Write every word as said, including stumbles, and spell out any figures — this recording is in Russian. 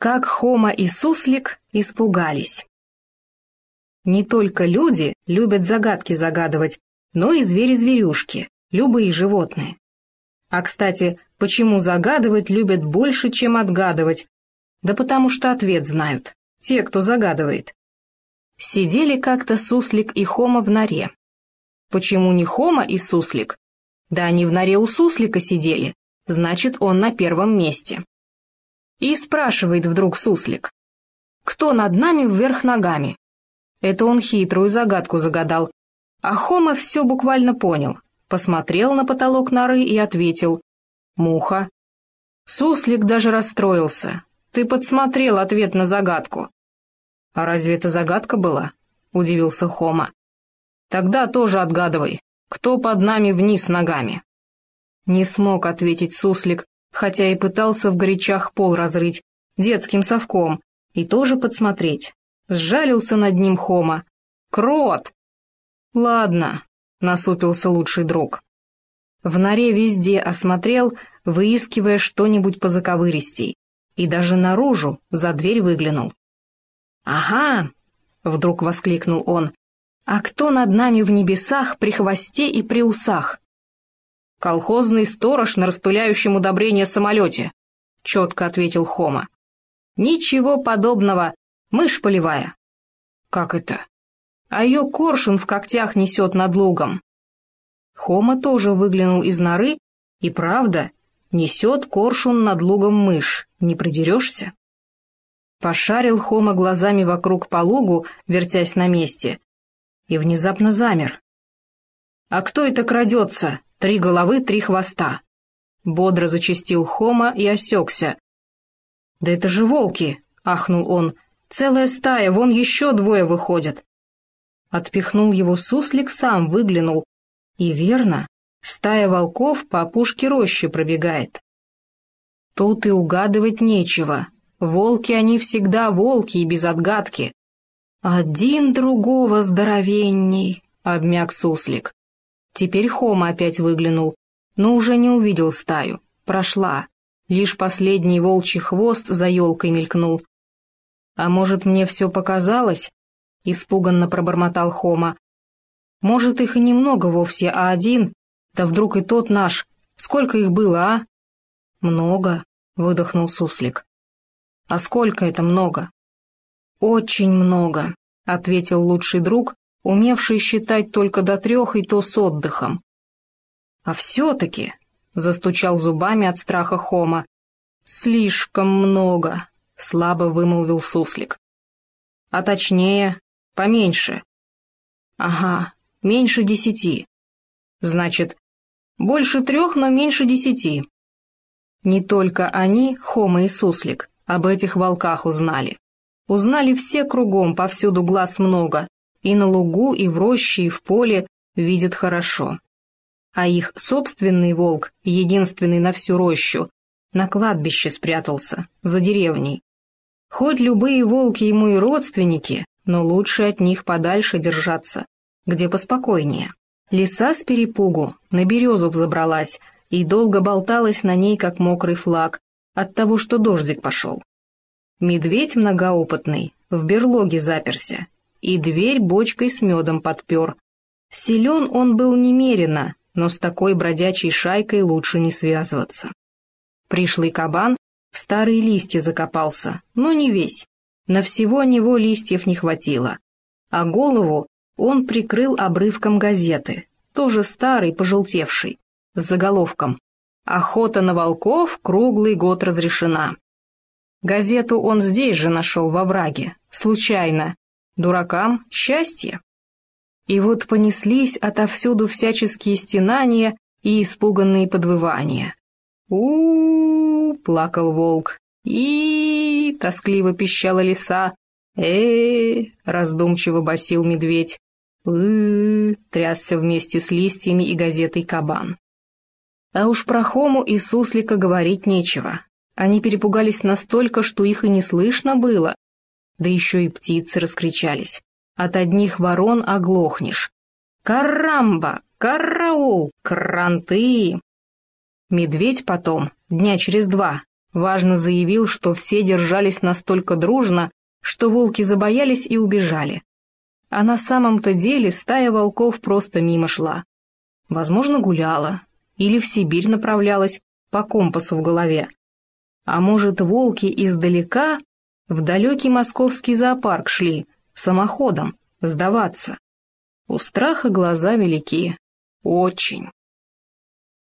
Как Хома и Суслик испугались. Не только люди любят загадки загадывать, но и звери-зверюшки, любые животные. А, кстати, почему загадывать любят больше, чем отгадывать? Да потому что ответ знают, те, кто загадывает. Сидели как-то Суслик и Хома в норе. Почему не Хома и Суслик? Да они в норе у Суслика сидели, значит, он на первом месте. И спрашивает вдруг Суслик: «Кто над нами вверх ногами?» Это он хитрую загадку загадал, а Хома все буквально понял, посмотрел на потолок норы и ответил: «Муха». Суслик даже расстроился. «Ты подсмотрел ответ на загадку». «А разве это загадка была?» — удивился Хома. «Тогда тоже отгадывай, кто под нами вниз ногами». Не смог ответить Суслик, хотя и пытался в горячах пол разрыть, детским совком, и тоже подсмотреть. Сжалился над ним Хома. «Крот!» «Ладно», — насупился лучший друг. В норе везде осмотрел, выискивая что-нибудь позаковыристей, и даже наружу, за дверь выглянул. «Ага!» — вдруг воскликнул он. «А кто над нами в небесах при хвосте и при усах?» «Колхозный сторож на распыляющем удобрения самолете», — четко ответил Хома. «Ничего подобного, мышь полевая». «Как это?» «А ее коршун в когтях несет над лугом». Хома тоже выглянул из норы, и правда, несет коршун над лугом мышь, не придерешься. Пошарил Хома глазами вокруг по лугу, вертясь на месте, и внезапно замер. «А кто это крадется? Три головы, три хвоста!» Бодро зачастил Хома и осекся. «Да это же волки!» — ахнул он. «Целая стая, вон еще двое выходят!» Отпихнул его Суслик, сам выглянул. И верно, стая волков по опушке рощи пробегает. Тут и угадывать нечего. Волки они всегда волки и без отгадки. «Один другого здоровенней!» — обмяк Суслик. Теперь Хома опять выглянул, но уже не увидел стаю. Прошла. Лишь последний волчий хвост за елкой мелькнул. «А может, мне все показалось?» — испуганно пробормотал Хома. «Может, их и немного вовсе, а один? Да вдруг и тот наш. Сколько их было, а?» «Много», — выдохнул Суслик. «А сколько это много?» «Очень много», — ответил лучший друг, умевший считать только до трех и то с отдыхом. «А все-таки», — застучал зубами от страха Хома, — «слишком много», — слабо вымолвил Суслик. «А точнее, поменьше». «Ага, меньше десяти». «Значит, больше трех, но меньше десяти». Не только они, Хома и Суслик, об этих волках узнали. Узнали все кругом, повсюду глаз много, и на лугу, и в роще, и в поле видят хорошо. А их собственный волк, единственный на всю рощу, на кладбище спрятался, за деревней. Хоть любые волки ему и родственники, но лучше от них подальше держаться, где поспокойнее. Лиса с перепугу на березу взобралась и долго болталась на ней, как мокрый флаг, от того, что дождик пошел. Медведь многоопытный в берлоге заперся и дверь бочкой с медом подпер. Силен он был немерено, но с такой бродячей шайкой лучше не связываться. Пришлый кабан в старые листья закопался, но не весь, на всего него листьев не хватило, а голову он прикрыл обрывком газеты, тоже старый, пожелтевший, с заголовком «Охота на волков круглый год разрешена». Газету он здесь же нашел во враге, случайно. Дуракам счастье. И вот понеслись отовсюду всяческие стенания и испуганные подвывания. у, -у, -у, -у плакал волк. и, -и, -и тоскливо пищала лиса. э, -э раздумчиво басил медведь. «Э-э-э», трясся вместе с листьями и газетой кабан. А уж про Хому и Суслика говорить нечего. Они перепугались настолько, что их и не слышно было. Да еще и птицы раскричались. От одних ворон оглохнешь. «Карамба! Караул! Кранты!» Медведь потом, дня через два, важно заявил, что все держались настолько дружно, что волки забоялись и убежали. А на самом-то деле стая волков просто мимо шла. Возможно, гуляла или в Сибирь направлялась по компасу в голове. А может, волки издалека в далекий московский зоопарк шли, самоходом, сдаваться. У страха глаза велики. Очень.